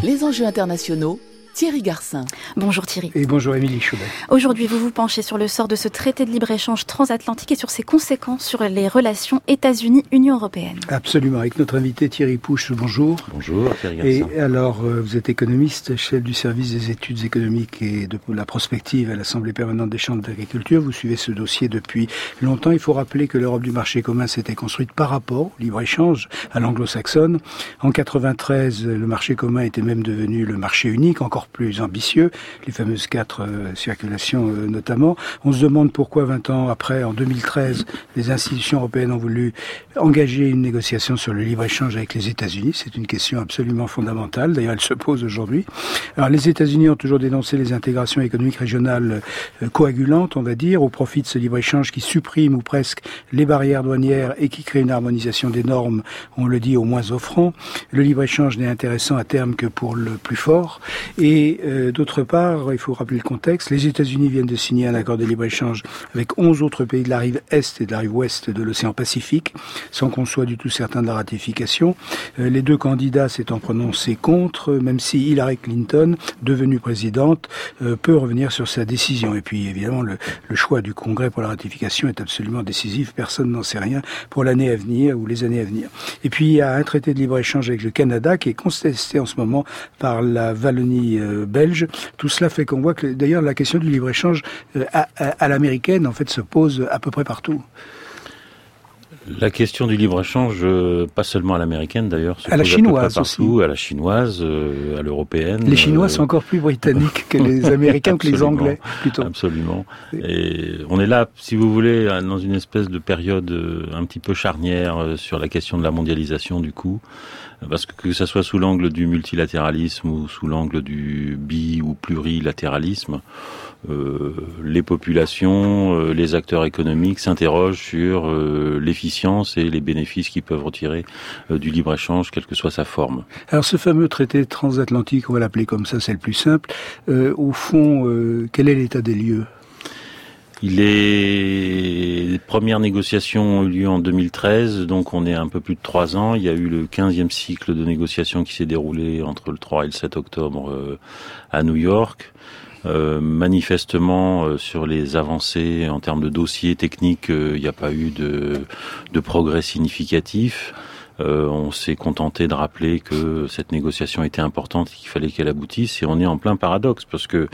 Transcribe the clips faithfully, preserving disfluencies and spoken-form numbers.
Les enjeux internationaux, Thierry Garcin. Bonjour Thierry. Et bonjour Émilie Choubet. Aujourd'hui, vous vous penchez sur le sort de ce traité de libre-échange transatlantique et sur ses conséquences sur les relations États-Unis-Union européenne. Absolument, avec notre invité Thierry Pouche. Bonjour. Bonjour Thierry Garcin. Et alors, vous êtes économiste, chef du service des études économiques et de la prospective à l'Assemblée permanente des chambres d'agriculture. Vous suivez ce dossier depuis longtemps. Il faut rappeler que l'Europe du marché commun s'était construite par rapport au libre-échange à l'anglo-saxonne. En quatre-vingt-treize, le marché commun était même devenu le marché unique, encore plus ambitieux, les fameuses quatre euh, circulations euh, notamment. On se demande pourquoi vingt ans après, en deux mille treize, les institutions européennes ont voulu engager une négociation sur le libre-échange avec les États-Unis. C'est une question absolument fondamentale. D'ailleurs, elle se pose aujourd'hui. Alors, les États-Unis ont toujours dénoncé les intégrations économiques régionales euh, coagulantes, on va dire, au profit de ce libre-échange qui supprime ou presque les barrières douanières et qui crée une harmonisation des normes, on le dit, au moins offrant. Le libre-échange n'est intéressant à terme que pour le plus fort. Et euh, d'autre part, il faut rappeler le contexte, les États-Unis viennent de signer un accord de libre-échange avec onze autres pays de la rive Est et de la rive Ouest de l'océan Pacifique, sans qu'on soit du tout certain de la ratification. Euh, les deux candidats s'étant prononcés contre, même si Hillary Clinton, devenue présidente, euh, peut revenir sur sa décision. Et puis évidemment, le, le choix du Congrès pour la ratification est absolument décisif. Personne n'en sait rien pour l'année à venir ou les années à venir. Et puis il y a un traité de libre-échange avec le Canada qui est contesté en ce moment par la Wallonie euh, belge. Tout cela fait qu'on voit que, d'ailleurs, la question du libre-échange euh, à, à, à l'américaine, en fait, se pose à peu près partout. La question du libre-échange, euh, pas seulement à l'américaine d'ailleurs, se à la pose chinoise à peu près partout, aussi. à la chinoise, euh, à l'européenne. Les Chinois euh... sont encore plus britanniques que les Américains ou que les Anglais, plutôt. Absolument. Et on est là, si vous voulez, dans une espèce de période un petit peu charnière sur la question de la mondialisation du coup. Parce que que ça soit sous l'angle du multilatéralisme ou sous l'angle du bi- ou plurilatéralisme, euh, les populations, euh, les acteurs économiques s'interrogent sur euh, l'efficience et les bénéfices qu'ils peuvent retirer euh, du libre-échange, quelle que soit sa forme. Alors ce fameux traité transatlantique, on va l'appeler comme ça, c'est le plus simple. Euh, au fond, euh, quel est l'état des lieux ? Il est... Les premières négociations ont eu lieu en deux mille treize, donc on est à un peu plus de trois ans. Il y a eu le quinzième cycle de négociations qui s'est déroulé entre le trois et le sept octobre euh, à New York. Euh, manifestement, euh, sur les avancées en termes de dossiers techniques, il euh, n'y a pas eu de, de progrès significatif. Euh, on s'est contenté de rappeler que cette négociation était importante et qu'il fallait qu'elle aboutisse. Et on est en plein paradoxe parce que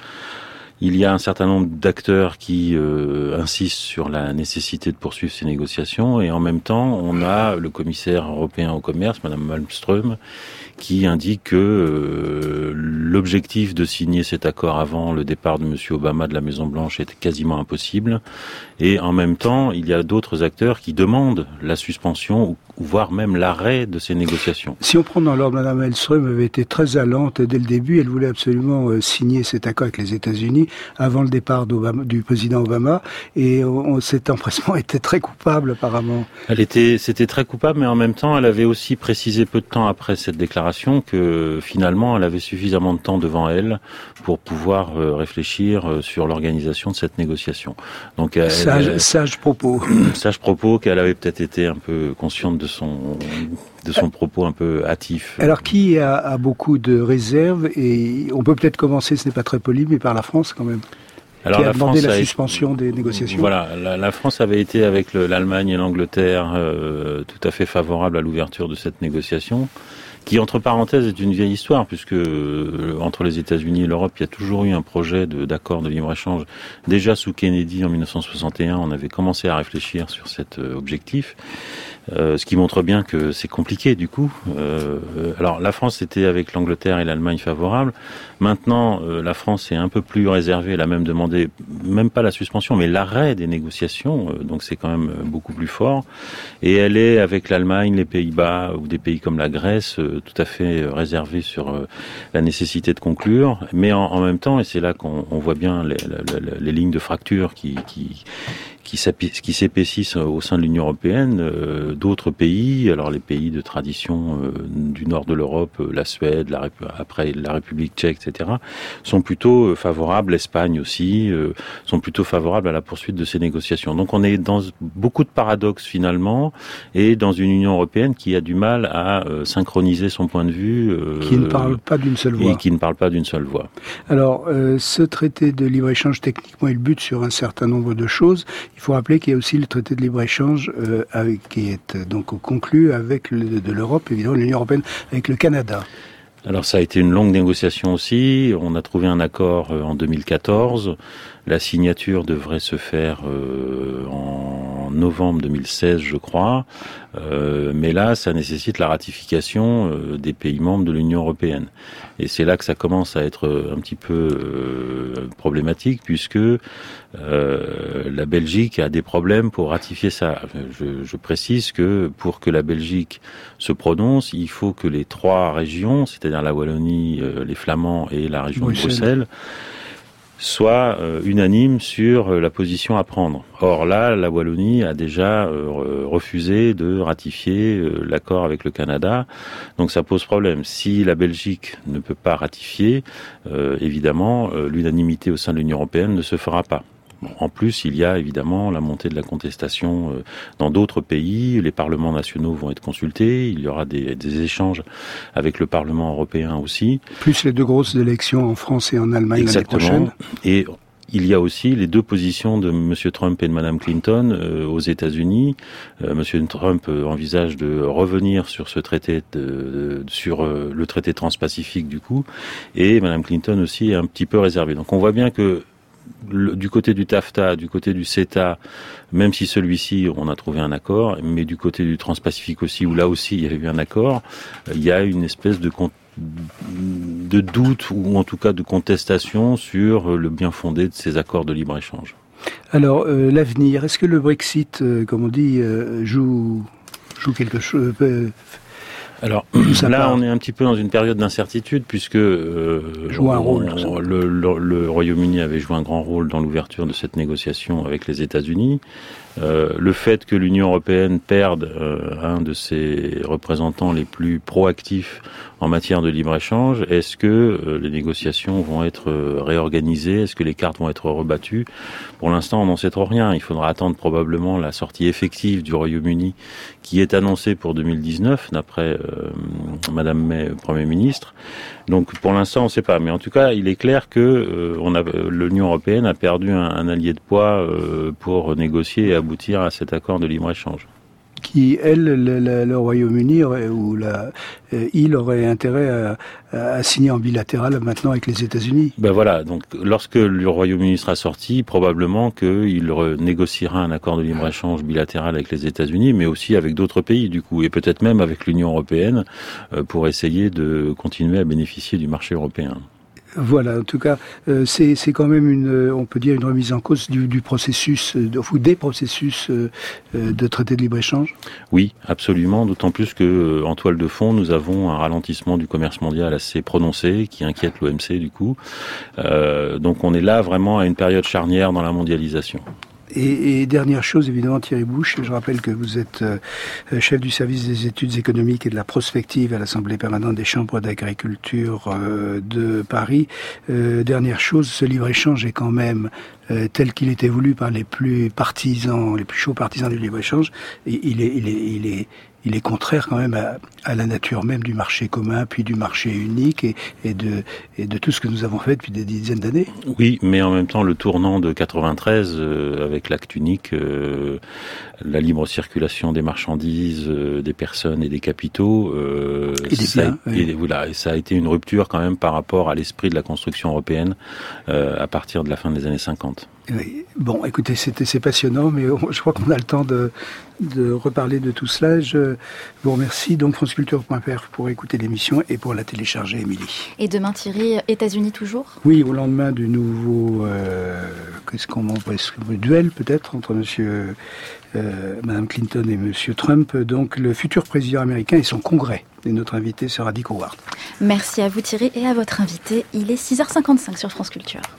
il y a un certain nombre d'acteurs qui euh, insistent sur la nécessité de poursuivre ces négociations et en même temps, on a le commissaire européen au commerce, Madame Malmström, qui indique que euh, l'objectif de signer cet accord avant le départ de Monsieur Obama de la Maison-Blanche était quasiment impossible. Et en même temps, il y a d'autres acteurs qui demandent la suspension ou voire même l'arrêt de ces négociations. Si on prend dans l'ordre, Mme Malmström avait été très allante dès le début. Elle voulait absolument euh, signer cet accord avec les États-Unis avant le départ du président Obama. Et on, cet empressement était très coupable, apparemment. Elle était, c'était très coupable, mais en même temps, elle avait aussi précisé peu de temps après cette déclaration que finalement, elle avait suffisamment de temps devant elle pour pouvoir euh, réfléchir euh, sur l'organisation de cette négociation. Donc, elle, sage, elle, sage propos. Sage propos qu'elle avait peut-être été un peu consciente de son de son propos un peu hâtif. Alors qui a, a beaucoup de réserves et on peut peut-être commencer, ce n'est pas très poli, mais par la France quand même. Alors, qui a la demandé France la suspension été... des négociations. Voilà, la, la France avait été avec le, l'Allemagne et l'Angleterre euh, tout à fait favorable à l'ouverture de cette négociation, qui entre parenthèses est une vieille histoire puisque euh, entre les États-Unis et l'Europe, il y a toujours eu un projet de, d'accord de libre-échange. Déjà sous Kennedy en dix-neuf cent soixante et un, on avait commencé à réfléchir sur cet euh, objectif. Euh, ce qui montre bien que c'est compliqué du coup. Euh, alors la France était avec l'Angleterre et l'Allemagne favorable. Maintenant, euh, la France est un peu plus réservée. Elle a même demandé, même pas la suspension, mais l'arrêt des négociations. Euh, donc c'est quand même beaucoup plus fort. Et elle est avec l'Allemagne, les Pays-Bas ou des pays comme la Grèce, euh, tout à fait réservée sur euh, la nécessité de conclure. Mais en, en même temps, et c'est là qu'on on voit bien les, les, les lignes de fracture qui, qui qui, qui s'épaississent au sein de l'Union européenne, euh, d'autres pays, alors les pays de tradition euh, du nord de l'Europe, euh, la Suède, la, après la République tchèque, et cetera, sont plutôt favorables, l'Espagne aussi, euh, sont plutôt favorables à la poursuite de ces négociations. Donc on est dans beaucoup de paradoxes finalement, et dans une Union européenne qui a du mal à euh, synchroniser son point de vue. Euh, qui ne parle pas d'une seule voix. Et qui ne parle pas d'une seule voix. Alors, euh, ce traité de libre-échange, techniquement, il bute sur un certain nombre de choses. Il faut rappeler qu'il y a aussi le traité de libre-échange euh, avec, qui est euh, donc conclu avec le, de l'Europe, évidemment, l'Union européenne, avec le Canada. Alors ça a été une longue négociation aussi. On a trouvé un accord en deux mille quatorze. La signature devrait se faire euh, en novembre deux mille seize, je crois. Euh, mais là, ça nécessite la ratification euh, des pays membres de l'Union européenne. Et c'est là que ça commence à être un petit peu euh, problématique, puisque euh, la Belgique a des problèmes pour ratifier ça. Je, je précise que pour que la Belgique se prononce, il faut que les trois régions, c'est-à-dire la Wallonie, euh, les Flamands et la région Bruxelles. de Bruxelles, soit euh, unanime sur euh, la position à prendre. Or là, la Wallonie a déjà euh, refusé de ratifier euh, l'accord avec le Canada, donc ça pose problème. Si la Belgique ne peut pas ratifier, euh, évidemment, euh, l'unanimité au sein de l'Union européenne ne se fera pas. Bon, en plus, il y a évidemment la montée de la contestation euh, dans d'autres pays. Les parlements nationaux vont être consultés. Il y aura des, des échanges avec le Parlement européen aussi. Plus les deux grosses élections en France et en Allemagne l'année prochaine. Et il y a aussi les deux positions de M. Trump et de Mme Clinton euh, aux États-Unis. Euh, M. Trump euh, envisage de revenir sur ce traité, de, de, sur euh, le traité transpacifique du coup, et Mme Clinton aussi est un petit peu réservée. Donc on voit bien que Le, du côté du TAFTA, du côté du CETA, même si celui-ci, on a trouvé un accord, mais du côté du Transpacifique aussi, où là aussi il y avait eu un accord, il y a une espèce de, de doute, ou en tout cas de contestation sur le bien fondé de ces accords de libre-échange. Alors, euh, l'avenir, est-ce que le Brexit, euh, comme on dit, euh, joue, joue quelque chose euh, Alors là, on est un petit peu dans une période d'incertitude puisque euh, joue un rôle, on, le, le, le Royaume-Uni avait joué un grand rôle dans l'ouverture de cette négociation avec les États-Unis. Euh, le fait que l'Union européenne perde euh, un de ses représentants les plus proactifs en matière de libre-échange, est-ce que euh, les négociations vont être euh, réorganisées? Est-ce que les cartes vont être rebattues? Pour l'instant, on n'en sait trop rien. Il faudra attendre probablement la sortie effective du Royaume-Uni qui est annoncée pour deux mille dix-neuf, d'après euh, Madame May, Premier ministre. Donc pour l'instant, on ne sait pas. Mais en tout cas, il est clair que euh, on a, l'Union européenne a perdu un, un allié de poids euh, pour négocier et aboutir à cet accord de libre-échange. Qui, elle, le, le, le Royaume-Uni aurait, ou la, euh, il aurait intérêt à, à signer en bilatéral maintenant avec les États-Unis. Ben voilà, donc lorsque le Royaume-Uni sera sorti, probablement qu'il négociera un accord de libre-échange bilatéral avec les États-Unis, mais aussi avec d'autres pays du coup, et peut-être même avec l'Union européenne, euh, pour essayer de continuer à bénéficier du marché européen. Voilà, en tout cas, euh, c'est, c'est quand même une, on peut dire une remise en cause du, du processus, euh, ou des processus euh, de traité de libre-échange. Oui, absolument, d'autant plus que euh, en toile de fond, nous avons un ralentissement du commerce mondial assez prononcé, qui inquiète l'O M C du coup. Euh, donc on est là vraiment à une période charnière dans la mondialisation. Et, et dernière chose, évidemment, Thierry Bouche, je rappelle que vous êtes euh, chef du service des études économiques et de la prospective à l'Assemblée permanente des chambres d'agriculture euh, de Paris. Euh, dernière chose, ce libre-échange est quand même euh, tel qu'il était voulu par les plus partisans, les plus chauds partisans du libre-échange. Et il est, il est, il est, il est contraire quand même à, à la nature même du marché commun, puis du marché unique et, et, de, et de tout ce que nous avons fait depuis des dizaines d'années. Oui, mais en même temps, le tournant de quatre-vingt-treize, euh, avec l'acte unique, euh, la libre circulation des marchandises, euh, des personnes et des capitaux, euh, et des ça, biens, a, oui. et, voilà, et ça a été une rupture quand même par rapport à l'esprit de la construction européenne euh, à partir de la fin des années cinquante. Oui. Bon, écoutez, c'était, c'est passionnant, mais je crois qu'on a le temps de, de reparler de tout cela. Je vous remercie. Donc, franceculture point f r pour écouter l'émission et pour la télécharger, Émilie. Et demain, Thierry, États-Unis toujours? Oui, au lendemain du nouveau, euh, qu'est-ce qu'on m'envoie, duel peut-être entre monsieur, euh, Madame Clinton et monsieur Trump. Donc, le futur président américain et son congrès. Et notre invité sera Dick Howard. Merci à vous, Thierry, et à votre invité. Il est six heures cinquante-cinq sur France Culture.